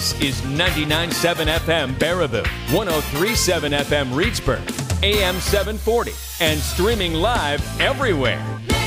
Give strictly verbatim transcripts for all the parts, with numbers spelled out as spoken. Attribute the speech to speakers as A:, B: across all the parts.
A: This is ninety-nine point seven F M Baraboo, one oh three point seven F M Reedsburg, A M seven forty, and streaming live everywhere.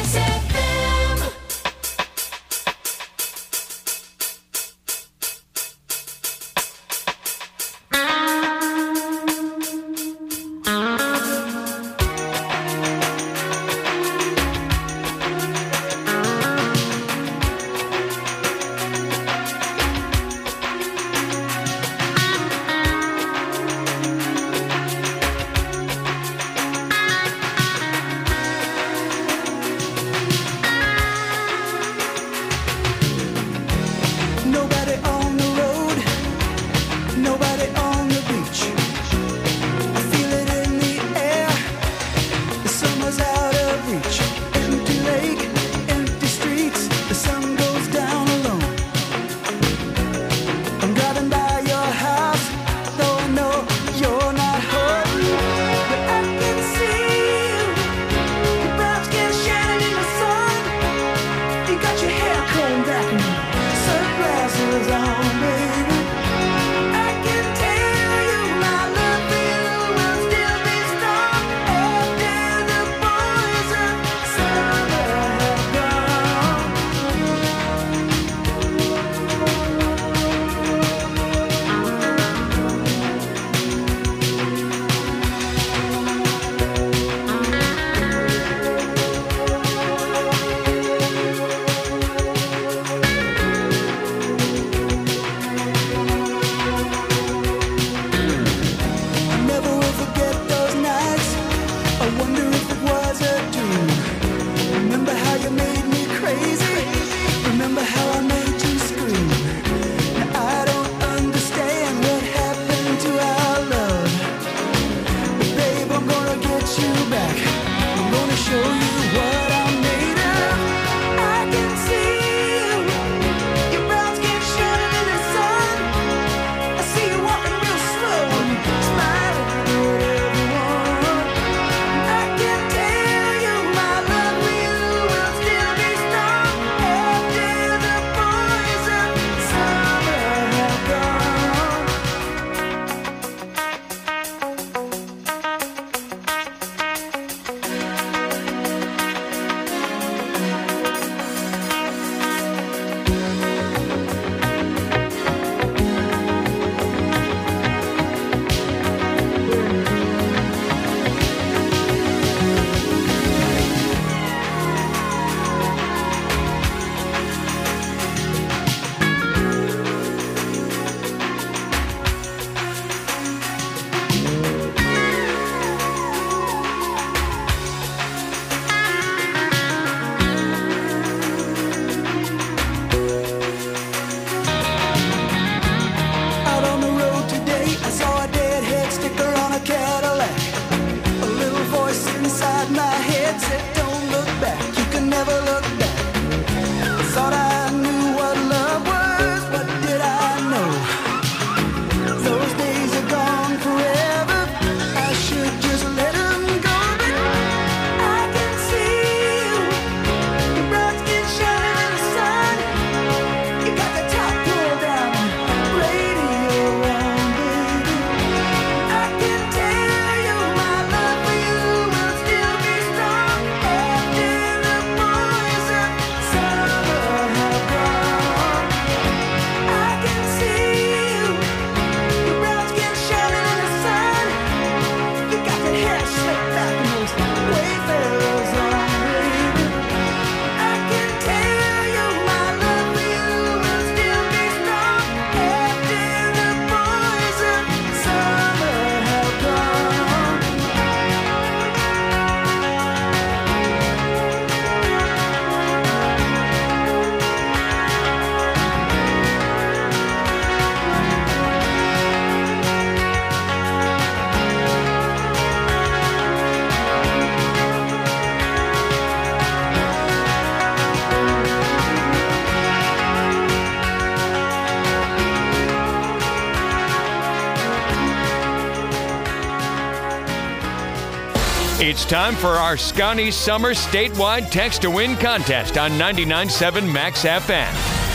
A: It's time for our Scotty Summer statewide text to win contest on ninety-nine point seven Max F M.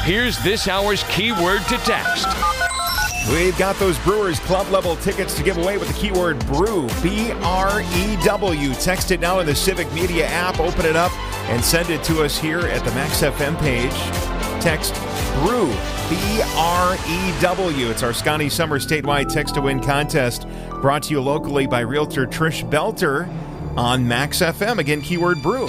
A: Here's this hour's keyword to text.
B: We've got those Brewers Club level tickets to give away with the keyword BREW, B R E W. Text it now in the Civic Media app, open it up, and send it to us here at the Max F M page. Text BREW, B R E W. It's our Scotty Summer statewide text-to-win contest brought to you locally by Realtor Trish Belter on Max F M. Again, keyword BREW.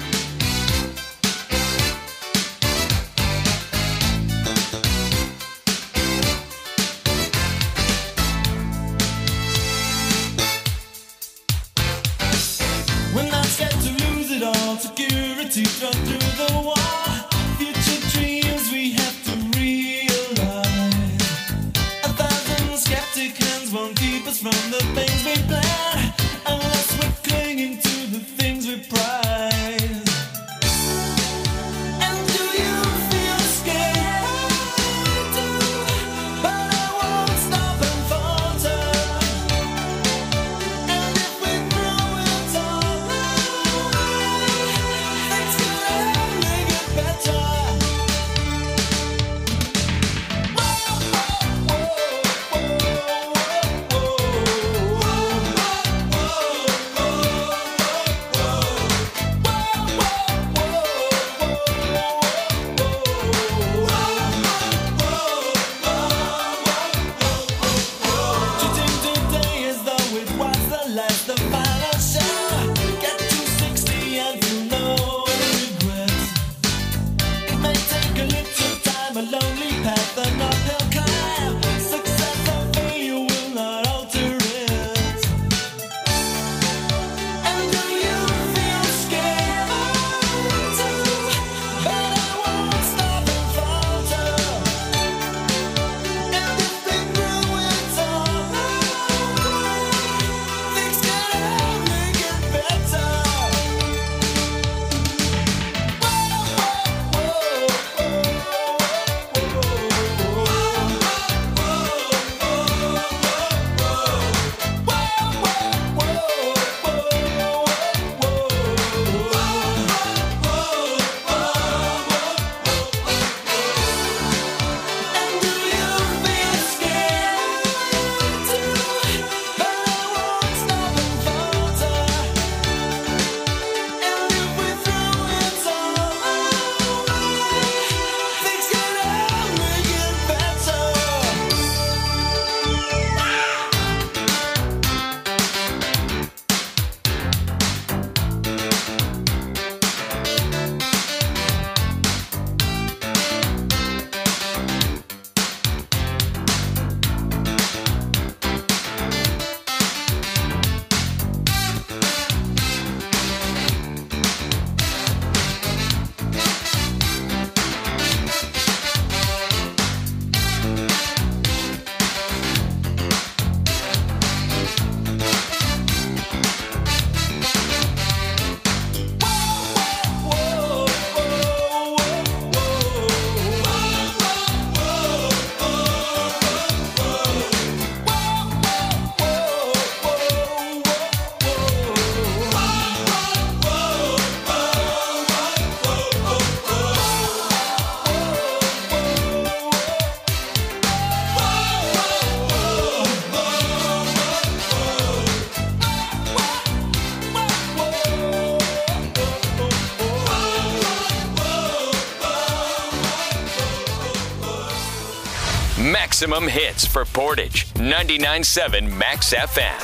A: Maximum hits for Portage, ninety-nine point seven Max F M.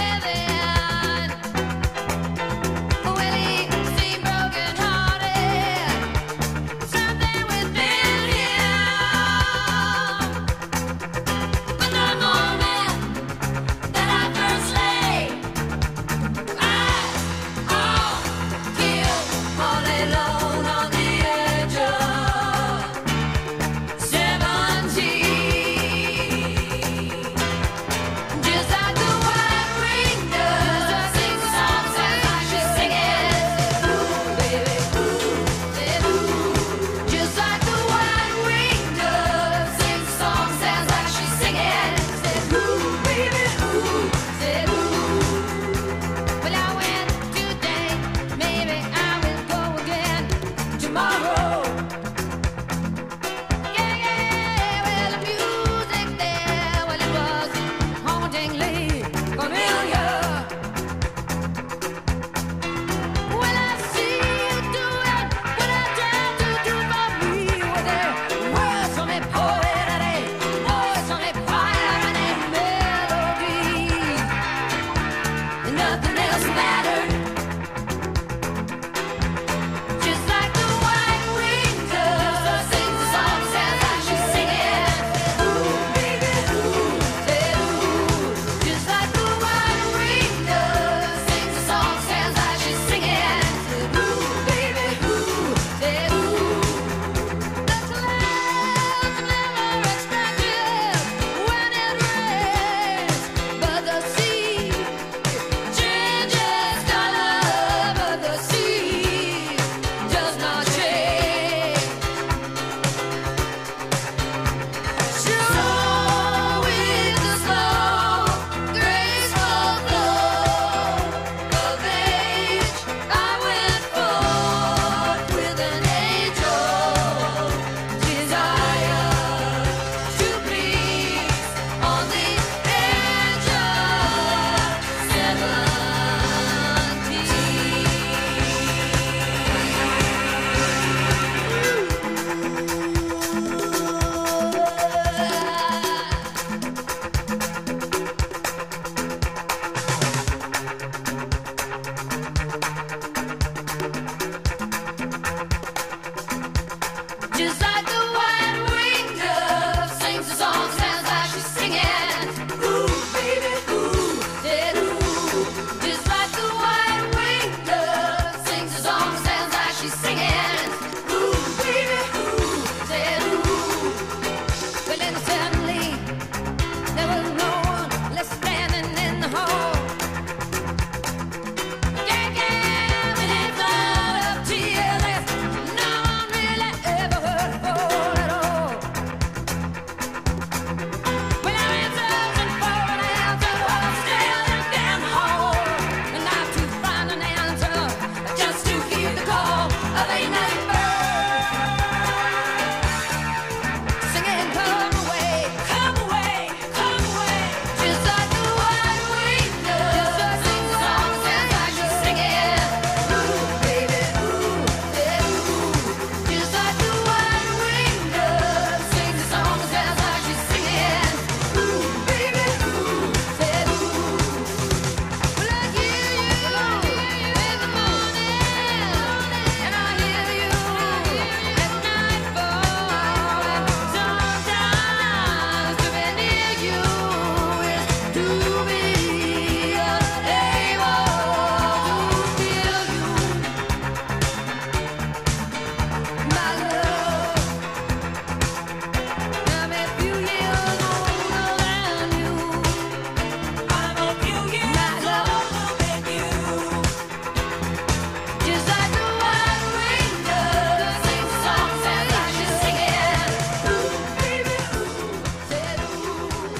C: Well, he seemed broken hearted.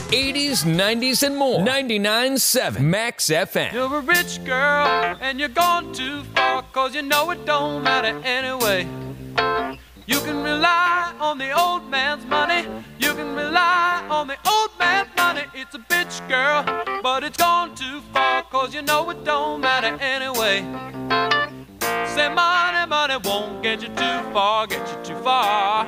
A: eighties, nineties, and more. ninety-nine point seven Max F M.
C: You're a rich girl, and you're gone too far, cause you know it don't matter anyway. You can rely on the old man's money. You can rely on the old man's money. It's a bitch, girl, but it's gone too far, cause you know it don't matter anyway. Say money, money won't get you too far, get you too far.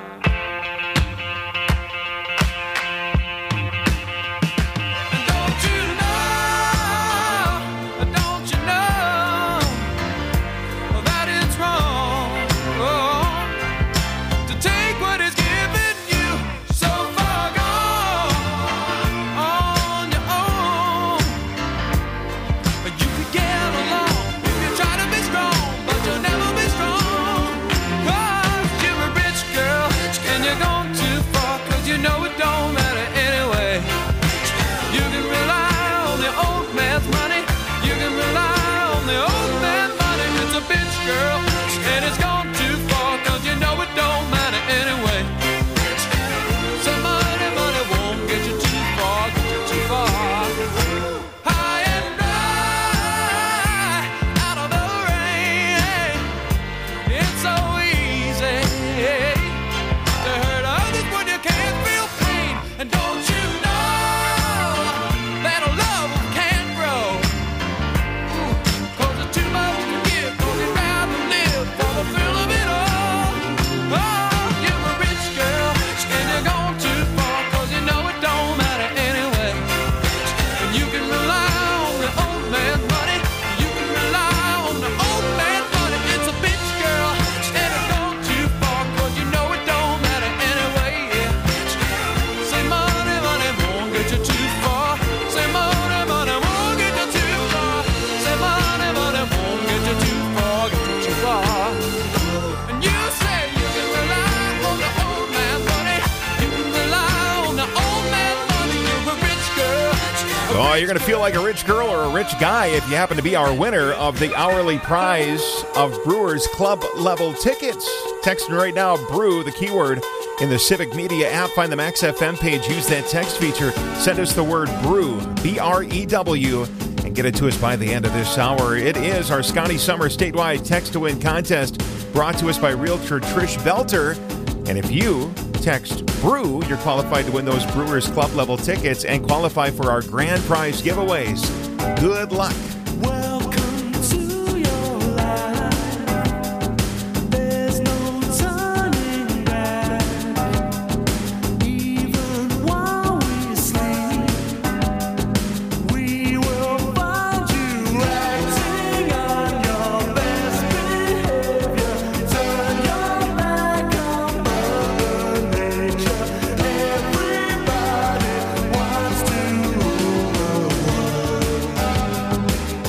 C: Girl, and it's gone too far, cause you know it don't matter anyway. So money, money won't get you too far, get you too far. High and dry, out of the rain. It's so easy to hurt others when you can't feel pain. And don't you know that a love can't grow? Cause it's too much to give, cause it's for the thrill of it all. Oh, you're a rich girl, and you're gone too far, cause you know it don't matter anyway. And you can rely on the old man's money. You can rely on the old man's money. It's a bitch, girl, and it's gone too far, cause you know it don't matter anyway. Yeah. Say money, money won't get you too far. Say money, money won't get you too far. Say money, money won't get you too far, get you too far. And you say you can rely on the old man's money. You can rely on the old man's money. You're a rich girl.
B: Oh, you're going to feel like a rich girl or a rich guy if you happen to be our winner of the hourly prize of Brewers Club level tickets. Text right now, Brew, the keyword, in the Civic Media app. Find the Max F M page. Use that text feature. Send us the word Brew, B R E W, and get it to us by the end of this hour. It is our Scotty Summer statewide text to win contest brought to us by Realtor Trish Belter. And if you text Brew, you're qualified to win those Brewers Club level tickets and qualify for our grand prize giveaways. Good luck.
D: Welcome to your life. There's no turning back. Even while we sleep, we will find you acting on your best behavior. Turn your back on Mother Nature. Everybody wants to rule the world.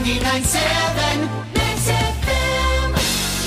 E: ninety-nine point seven Max F M.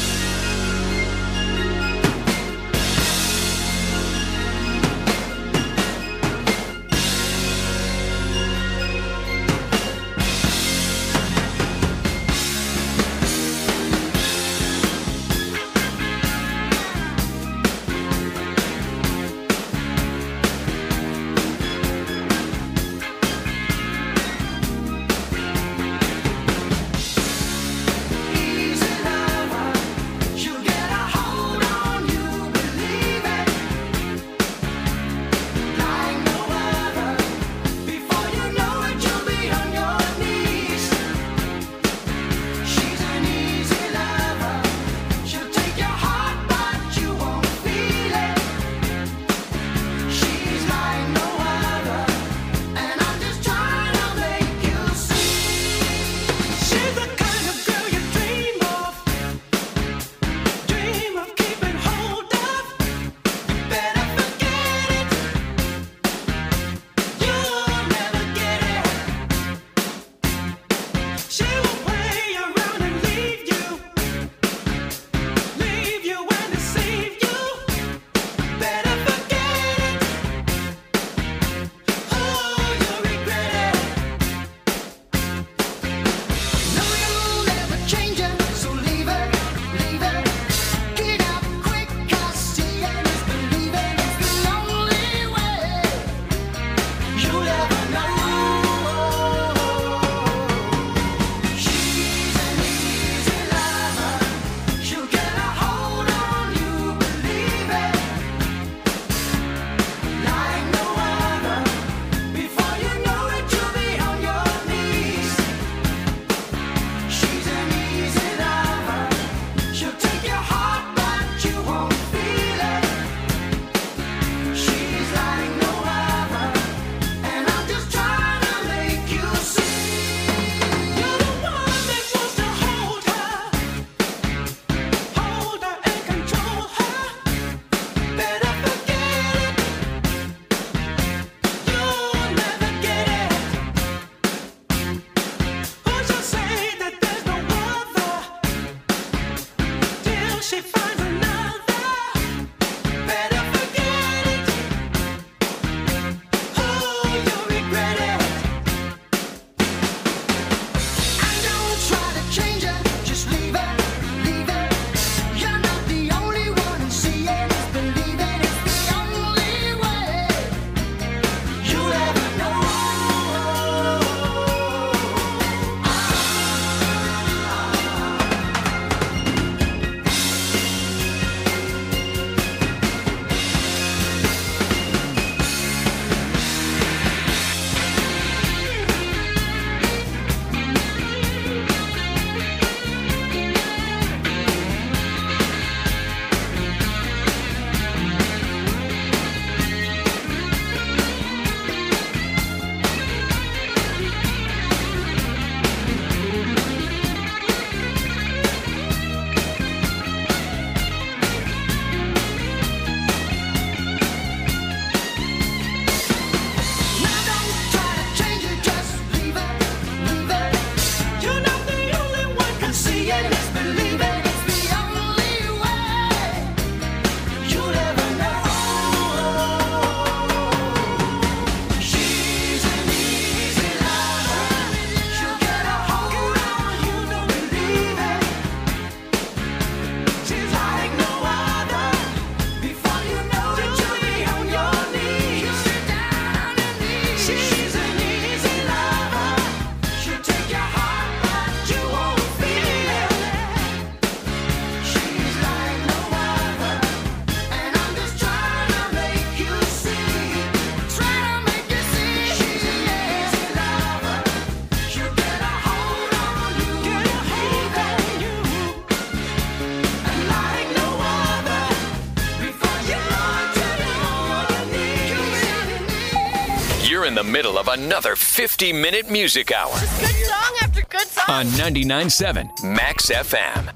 A: in the middle of another fifty-minute music hour.
F: Good song after good song.
A: On ninety-nine point seven Max F M.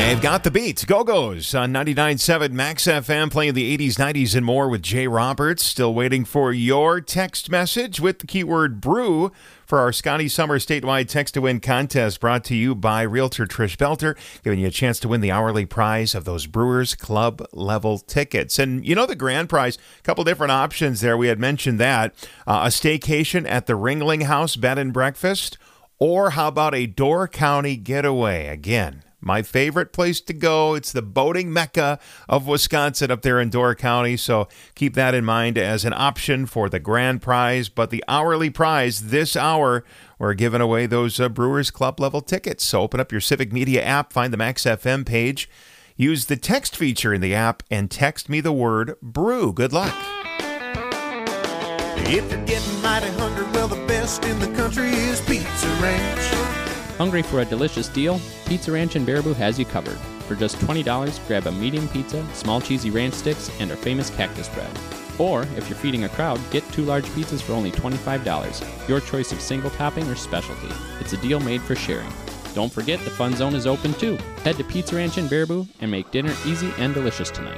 B: They've got the beats. Go-Go's on ninety-nine point seven Max F M, playing the eighties, nineties, and more with Jay Roberts. Still waiting for your text message with the keyword brew for our Scotty Summer statewide text-to-win contest, brought to you by Realtor Trish Belter, giving you a chance to win the hourly prize of those Brewers Club-level tickets. And you know the grand prize, a couple different options there. We had mentioned that. Uh, a staycation at the Ringling House Bed and Breakfast, or how about a Door County getaway? Again, my favorite place to go. It's the boating mecca of Wisconsin up there in Door County. So keep that in mind as an option for the grand prize. But the hourly prize this hour, we're giving away those uh, Brewers Club level tickets. So open up your Civic Media app, find the Max F M page, use the text feature in the app, and text me the word brew. Good luck.
D: If you're getting mighty hungry, well, the best in the country is Pizza Ranch.
G: Hungry for a delicious deal? Pizza Ranch in Baraboo has you covered. For just twenty dollars, grab a medium pizza, small cheesy ranch sticks, and our famous cactus bread. Or, if you're feeding a crowd, get two large pizzas for only twenty-five dollars. Your choice of single topping or specialty. It's a deal made for sharing. Don't forget the Fun Zone is open too. Head to Pizza Ranch in Baraboo and make dinner easy and delicious tonight.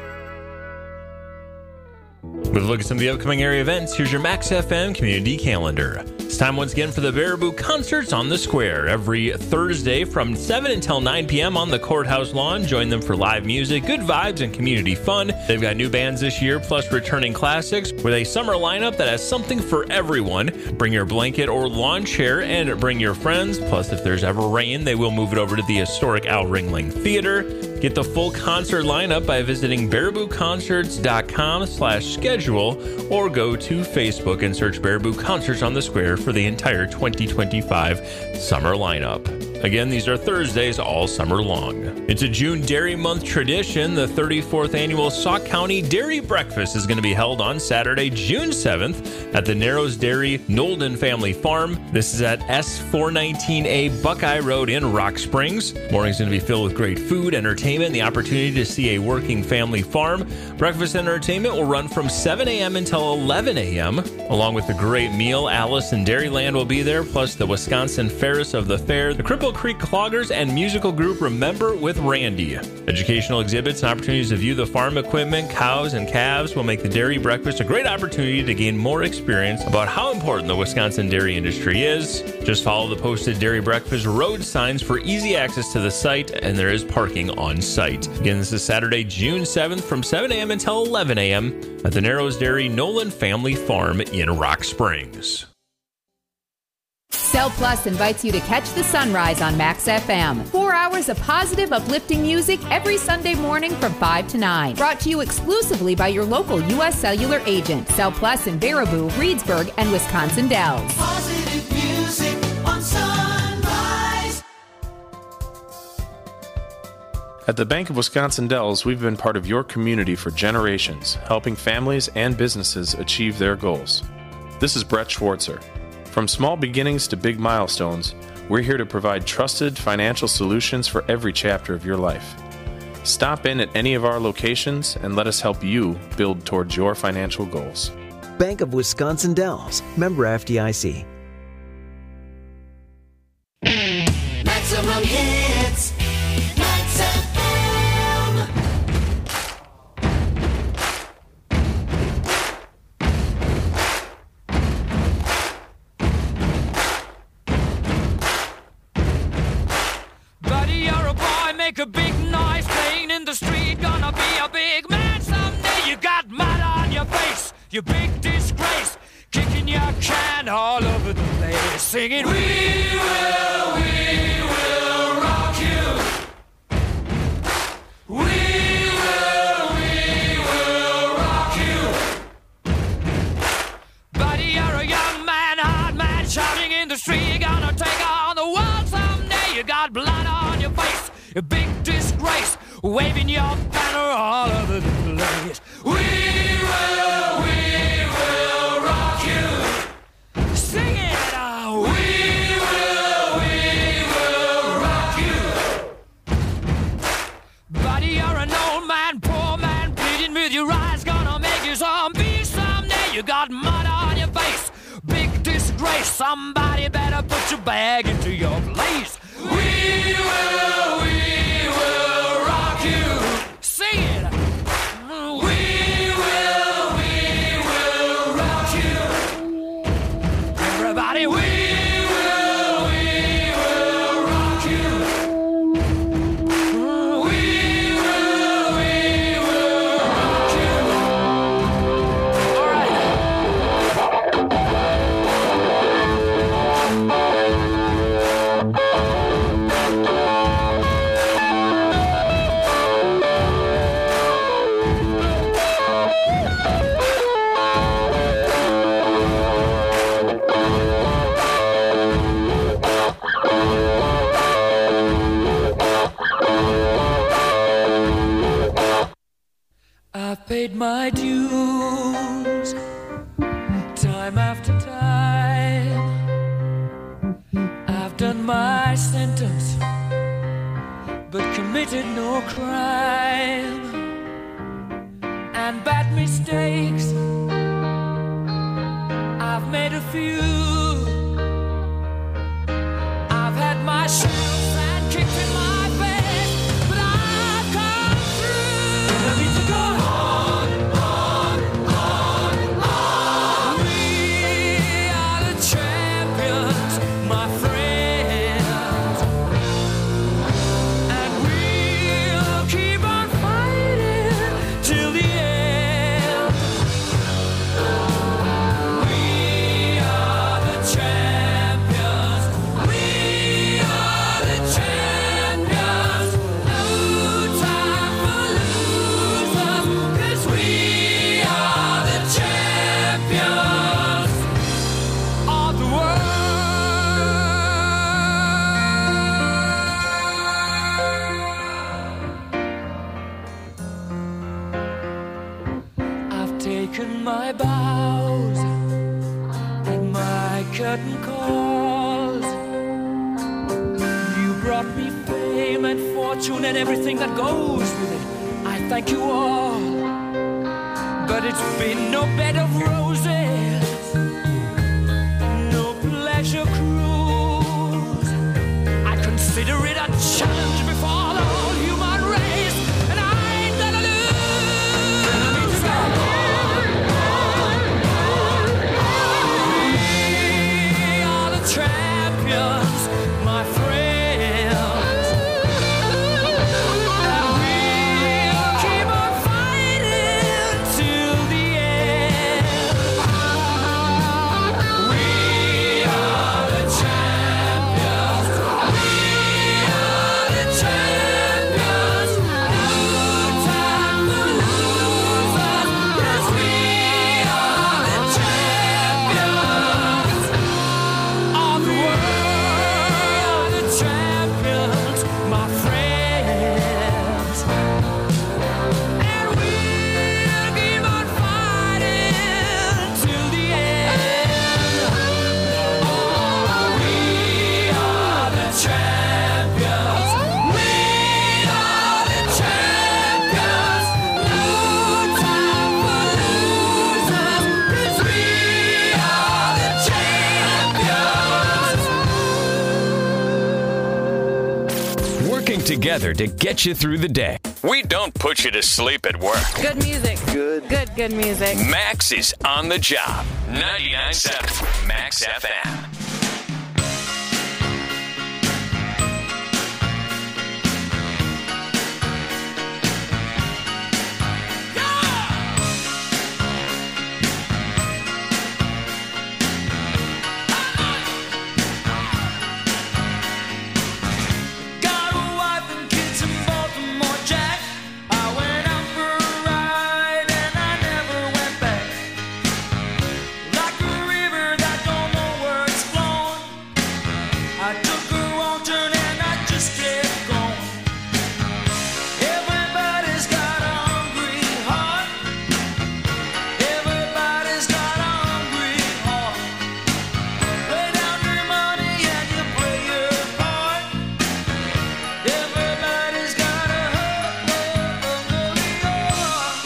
H: With a look at some of the upcoming area events, here's your Max F M community calendar. It's time once again for the Baraboo Concerts on the Square. Every Thursday from seven until nine p.m. on the courthouse lawn. Join them for live music, good vibes, and community fun. They've got new bands this year, plus returning classics, with a summer lineup that has something for everyone. Bring your blanket or lawn chair and bring your friends. Plus, if there's ever rain, they will move it over to the historic Al Ringling Theater. Get the full concert lineup by visiting barabooconcerts.com slash schedule or go to Facebook and search Baraboo Concerts on the Square for the entire twenty twenty-five summer lineup. Again, these are Thursdays all summer long. It's a June Dairy Month tradition. The thirty-fourth annual Sauk County Dairy Breakfast is going to be held on Saturday, June seventh at the Narrows Dairy Nolden Family Farm. This is at S four nineteen A Buckeye Road in Rock Springs. Morning's going to be filled with great food, entertainment, and the opportunity to see a working family farm. Breakfast and entertainment will run from seven a.m. until eleven a.m. Along with the great meal, Alice and Dairyland will be there, plus the Wisconsin Ferris of the Fair, the Cripple Creek Cloggers, and musical group Remember with Randy. Educational exhibits and opportunities to view the farm equipment, cows, and calves will make the dairy breakfast a great opportunity to gain more experience about how important the Wisconsin dairy industry is. Just follow the posted Dairy Breakfast road signs for easy access to the site, and there is parking on site. Again, this is Saturday, June seventh from seven a.m. until eleven a.m. at the Narrows Dairy Nolan Family Farm in Rock Springs.
I: Cell Plus invites you to catch the sunrise on Max F M. Four hours of positive, uplifting music every Sunday morning from five to nine. Brought to you exclusively by your local U S Cellular agent. Cell Plus in Baraboo, Reedsburg, and Wisconsin Dells.
D: Positive music on Sunrise.
J: At the Bank of Wisconsin Dells, we've been part of your community for generations, helping families and businesses achieve their goals. This is Brett Schwartzer. From small beginnings to big milestones, we're here to provide trusted financial solutions for every chapter of your life. Stop in at any of our locations and let us help you build towards your financial goals.
K: Bank of Wisconsin Dells, member F D I C.
D: Maximum hits. Max F M.
C: Buddy, you're a boy, make a big noise playing in the street. Gonna be a big man someday. You got mud on your face, you big disgrace. Kicking your can all over the place. Singing, we will, we will rock you. We will, we will rock you. Buddy, you're a young man, hard man, shouting in the street. Gonna take on the world someday. You got blood on your face, a big disgrace, waving your banner all over the place. We will, we will rock you. Sing it out. We will, we will rock you. Buddy, you're an old man, poor man, pleading with your eyes, gonna make you zombie someday. You got mud on your face, big disgrace. Somebody better put your bag into your place. We will, we will paid my dues time after time. I've done my sentence, but committed no crime. And bad mistakes, I've made a few. I've had my shells and kicked in my face, but I've come through. I need to go on, on, on, on. We are the champions, my friends, and we'll keep on fighting till the end. We are the champions. We are the champions. No time for losers, 'cause we are the champions of the world. I've taken my bows and my curtain calls. You brought me fame and fortune and everything that goes with it. I thank you all, but it's been no bed of roses, no pleasure cruise. I consider it a challenge before the whole human race, and I ain't gonna lose. We are the champions, my friends, and we'll keep on fighting till the end. We are the champions. We are the champions. No time for losers, 'cause we are the champions of the world. The champions, my friends, and we'll keep on fighting till the end. Oh, we are the champions. We are the champions. No time for losers, 'cause we are the champions.
A: Working together to get you through the day. We don't put you to sleep at work.
F: Good music. Good. Good, good music.
A: Max is on the job. ninety-nine point seven Max F M.
C: Got a wife and kids in Baltimore, Jack. I went out for a ride and I never went back. Like a river that don't know where it's flowing, I took a wrong turn and I just kept going. Everybody's got a hungry heart. Everybody's got a hungry heart. Lay down your money and you play your part. Everybody's got a hungry heart.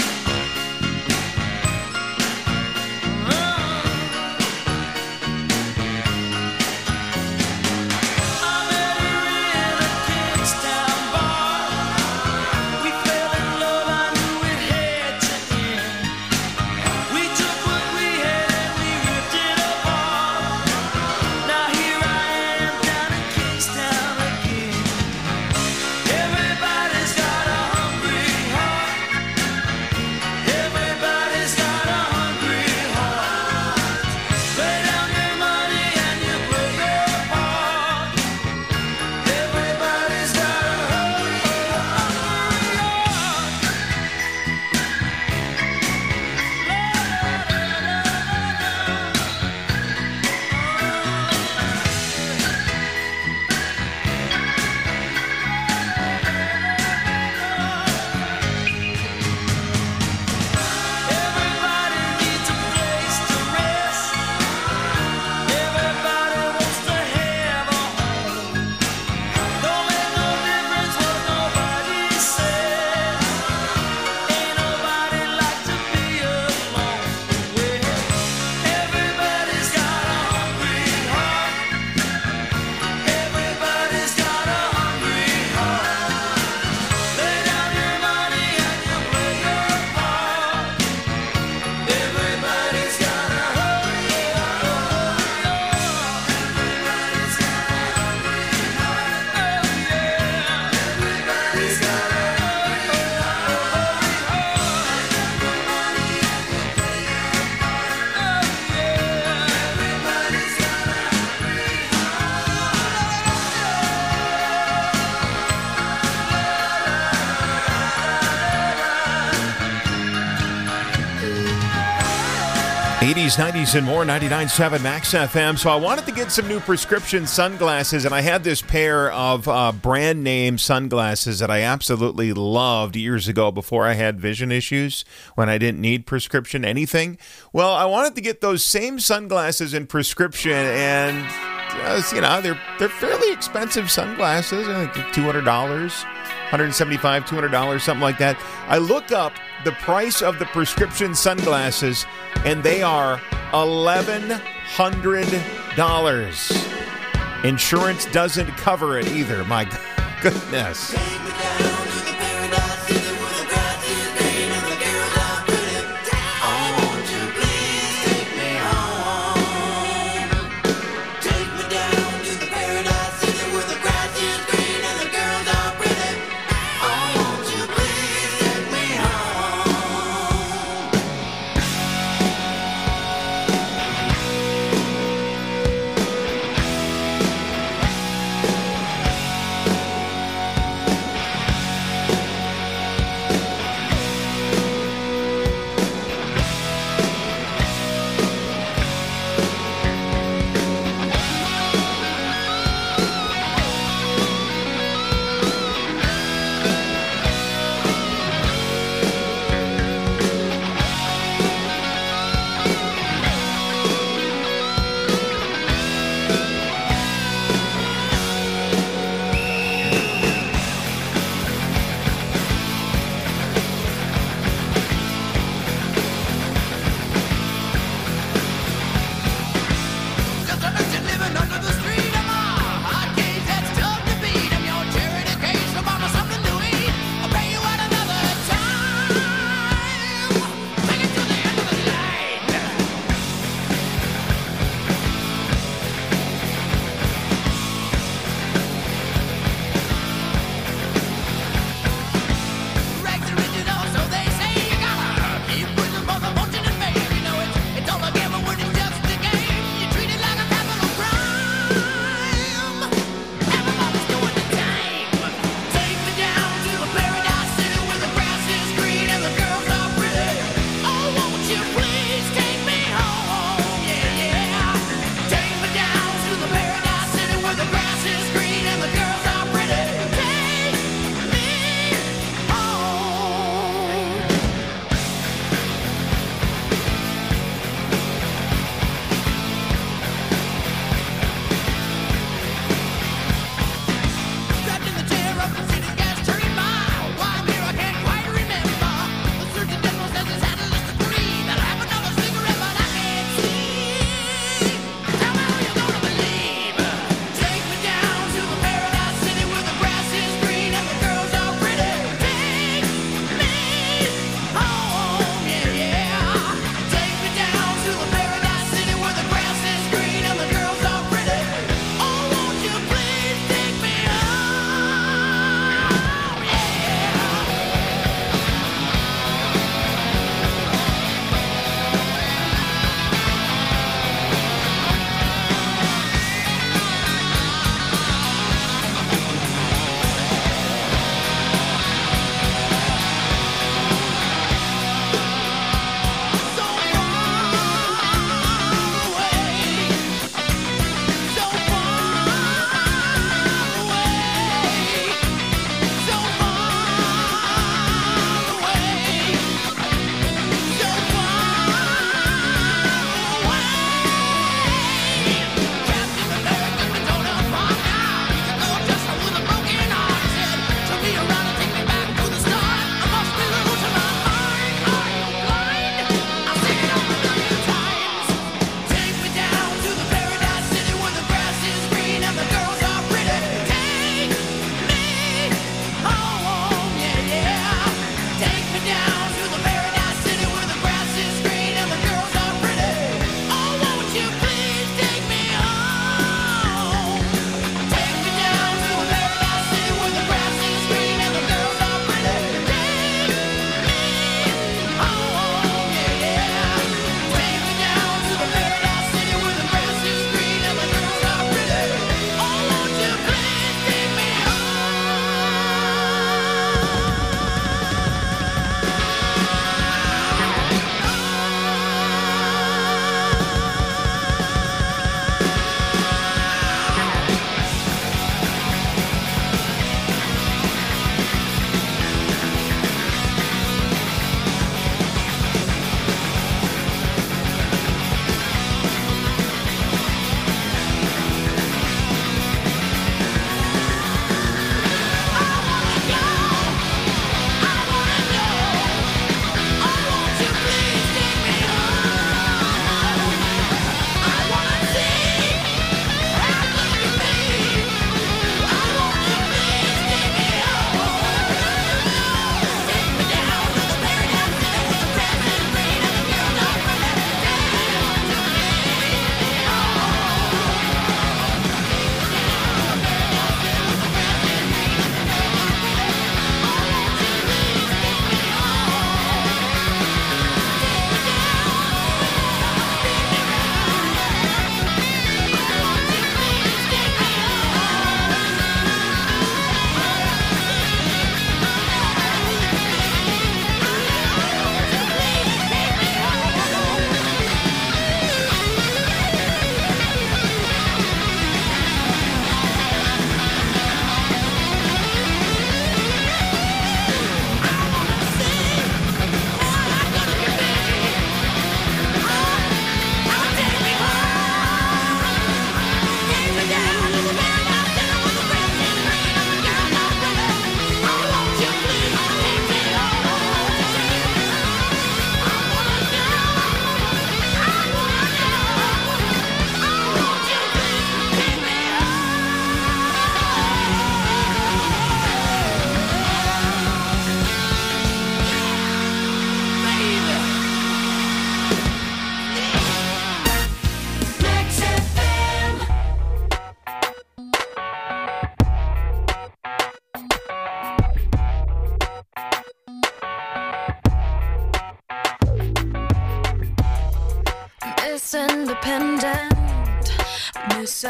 B: eighties, nineties, and more, ninety-nine point seven Max F M. So I wanted to get some new prescription sunglasses, and I had this pair of uh, brand name sunglasses that I absolutely loved years ago before I had vision issues, when I didn't need prescription anything. Well, I wanted to get those same sunglasses in prescription, and uh, you know, they're they're fairly expensive sunglasses, I think two hundred dollars. one hundred seventy-five dollars, two hundred dollars, something like that. I look up the price of the prescription sunglasses, and they are eleven hundred dollars. Insurance doesn't cover it either. My goodness.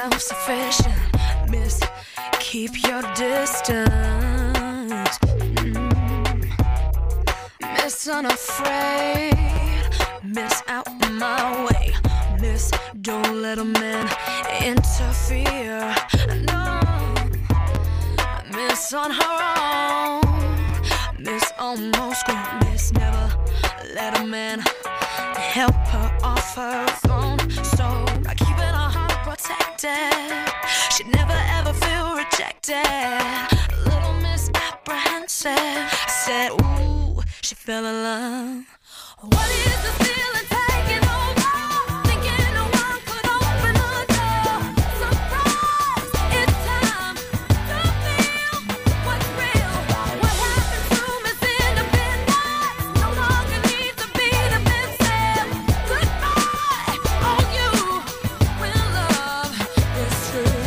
L: self-sufficient. Miss, keep your distance. Mm. Miss, unafraid. Miss, out my way. Miss, don't let a man interfere. No. Miss, on her own. Miss, almost grown. Miss, never let a man help her off her throne. So by keeping her heart protected, she'd never ever feel rejected. Little Miss Apprehensive said, ooh, she fell in love. What is the feeling taking over? Thinking no one could open the door. Surprise, it's time to feel what's real. What happened to Miss Independence? No longer needs to be defensive. Goodbye, all you when love is true.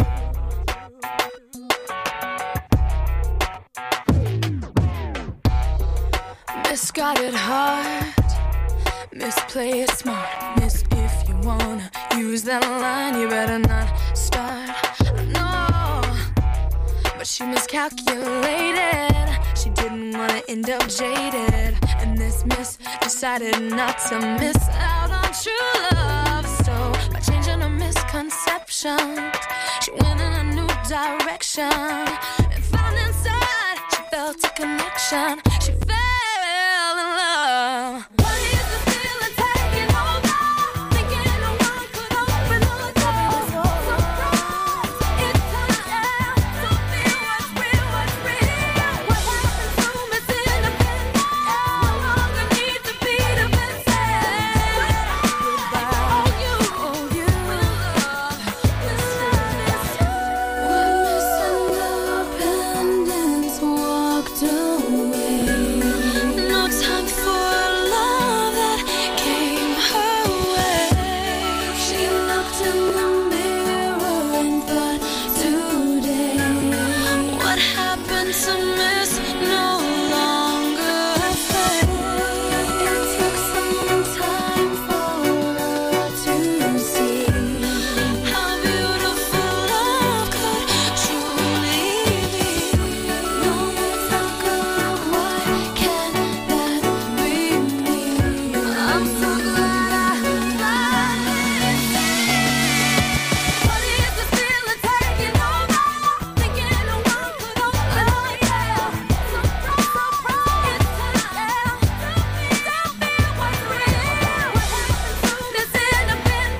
L: Miss got it hard. Miss play it smart. Miss, if you wanna use that line, you better not start. No, but she miscalculated. She didn't wanna end up jaded. And this Miss decided not to miss out on true love. So by changing her misconceptions, she went in a new direction and found inside she felt a connection. She fell in love. What is the feeling taking over? Thinking no one could open the door. Surprise, it's time to feel what's real, what's real. What happened to Miss Independence? No longer need to be defensive. Goodbye, all you, all you when love is true. When Miss Independence walked away, no time for love that came her way. She looked in the mirror and thought, today, what happened to Miss no longer afraid? It took some time for her to see how beautiful love could truly be. No talker, why can't that be me? I'm so glad I tried it. What is the feeling taking over? Thinking no one could open the door. Surprise, surprise, it's time to feel what's real. What happened to Miss Independence?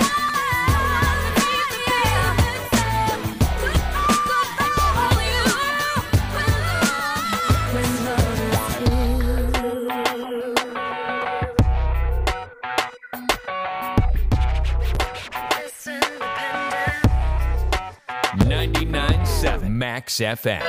L: Goodbye, all you when love is true. Miss Independence.
A: ninety-nine point seven Max F M.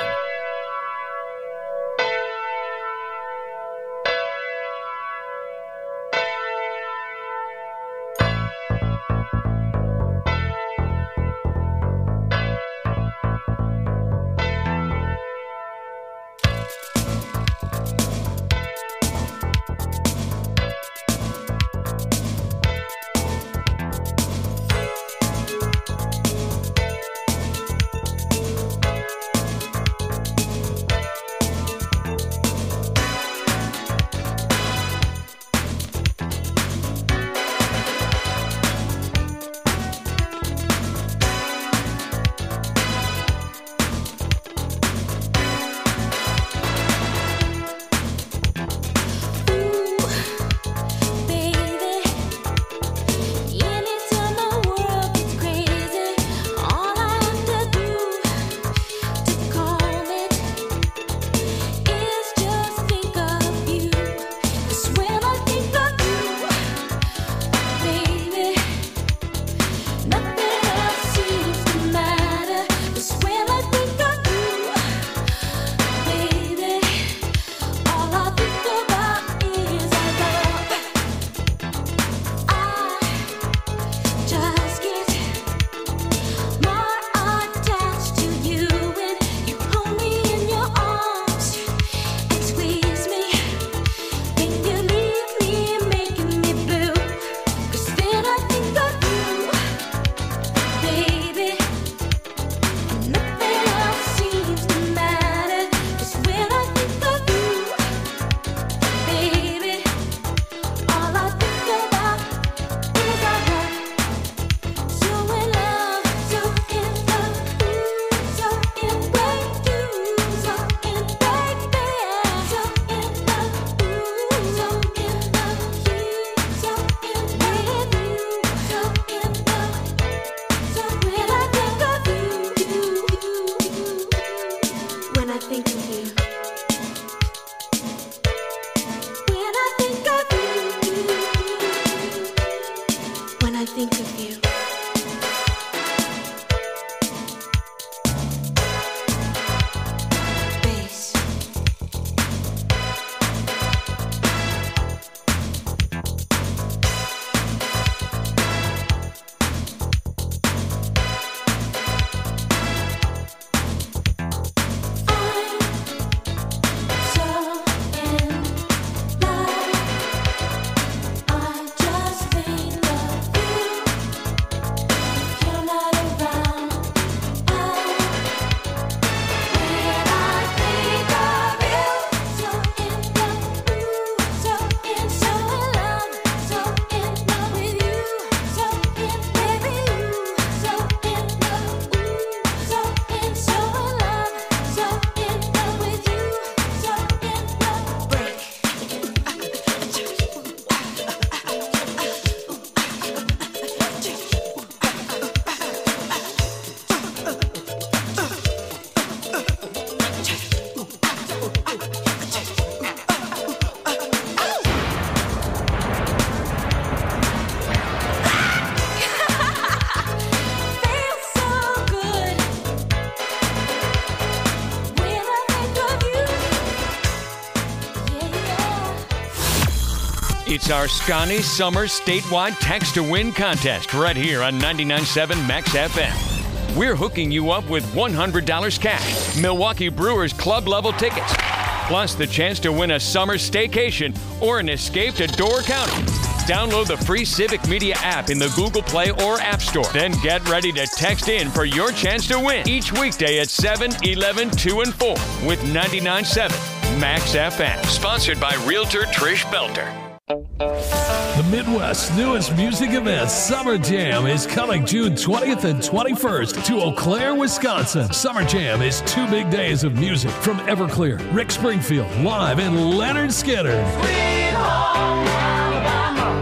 E: think of you. When I think of you. When I think of you.
A: It's our Scotty Summer statewide text to win contest right here on ninety-nine point seven Max F M. We're hooking you up with one hundred dollars cash, Milwaukee Brewers club level tickets, plus the chance to win a summer staycation or an escape to Door County. Download the free Civic Media app in the Google Play or App Store. Then get ready to text in for your chance to win each weekday at seven, eleven, two, and four with ninety-nine point seven Max F M. Sponsored by Realtor Trish Belter.
M: The Midwest's newest music event, Summer Jam, is coming June twentieth and twenty-first to Eau Claire, Wisconsin. Summer Jam is two big days of music from Everclear, Rick Springfield, live, and Leonard Skinner.
D: Sweet home Alabama,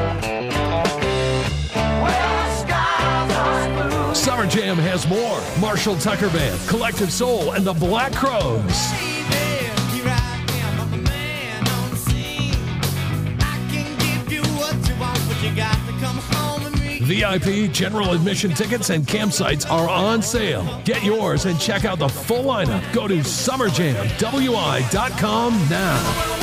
D: where the skies are blue.
M: Summer Jam has more. Marshall Tucker Band, Collective Soul, and the Black Crowes. V I P, general admission tickets, and campsites are on sale. Get yours and check out the full lineup. Go to summer jam w i dot com now.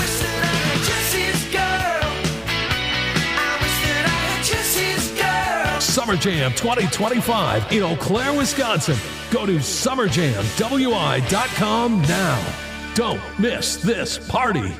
M: Summer Jam twenty twenty-five in Eau Claire, Wisconsin. Go to summer jam w i dot com now. Don't miss this party.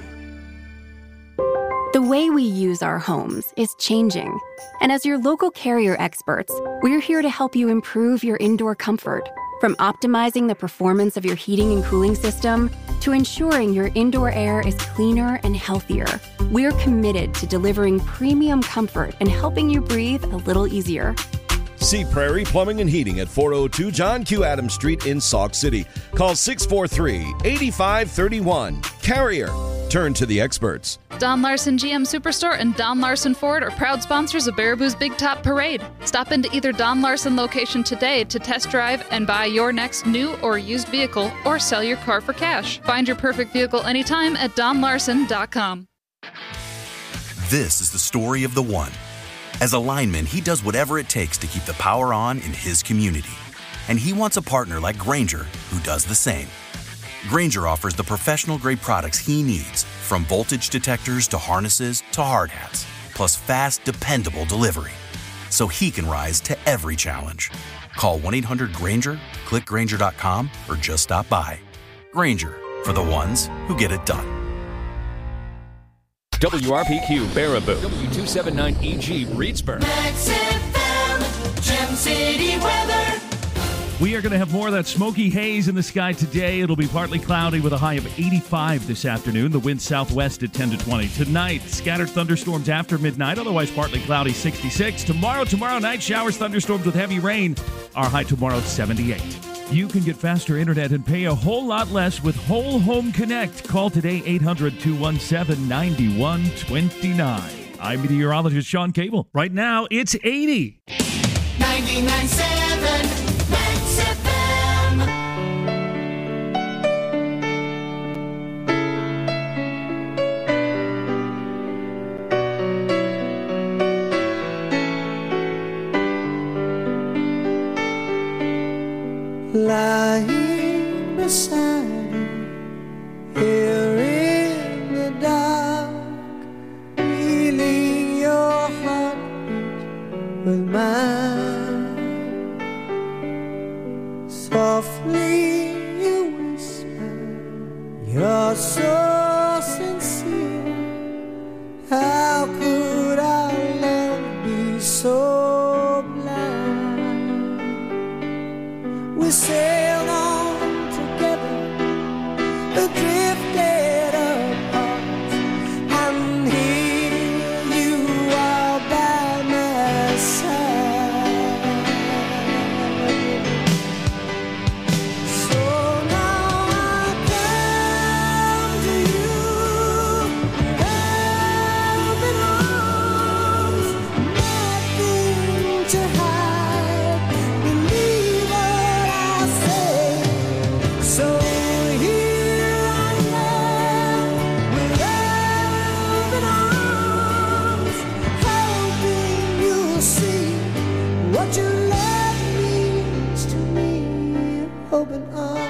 N: The way we use our homes is changing. And as your local Carrier experts, we're here to help you improve your indoor comfort. From optimizing the performance of your heating and cooling system to ensuring your indoor air is cleaner and healthier, we're committed to delivering premium comfort and helping you breathe a little easier.
O: See Prairie Plumbing and Heating at four oh two John Q. Adams Street in Sauk City. Call six four three, eight five three one. Carrier. Turn to the experts.
P: Don Larson G M Superstore and Don Larson Ford are proud sponsors of Baraboo's Big Top Parade. Stop into either Don Larson location today to test drive and buy your next new or used vehicle or sell your car for cash. Find your perfect vehicle anytime at don larson dot com.
Q: This is the story of the one. As a lineman, he does whatever it takes to keep the power on in his community. And he wants a partner like Grainger who does the same. Grainger offers the professional-grade products he needs, from voltage detectors to harnesses to hard hats, plus fast, dependable delivery, so he can rise to every challenge. Call one eight hundred Grainger, click Grainger dot com, or just stop by. Grainger, for the ones who get it done.
A: W R P Q Baraboo, W two seventy-nine E G Reedsburg.
D: Max F M, Gem City weather.
R: We are going to have more of that smoky haze in the sky today. It'll be partly cloudy with a high of eighty-five this afternoon. The wind southwest at ten to twenty. Tonight, scattered thunderstorms after midnight, otherwise partly cloudy, sixty-six. Tomorrow, tomorrow night, showers, thunderstorms with heavy rain. Our high tomorrow, seventy-eight. You can get faster internet and pay a whole lot less with Whole Home Connect. Call today, eight hundred, two one seven, nine one two nine. I'm meteorologist Sean Cable. Right now, it's eighty.
D: ninety-nine point seven Max F M. lying beside you here in the dark, feeling your heartbeat with mine. Softly you whisper, you're so sincere. How could our love be so blind? We sailed on together, drifted apart, and here you are by my side. So now I come to you with open arms, nothing to hide. Believe what I say. So here I am with open arms, hoping you'll see what your love means to me. Open arms.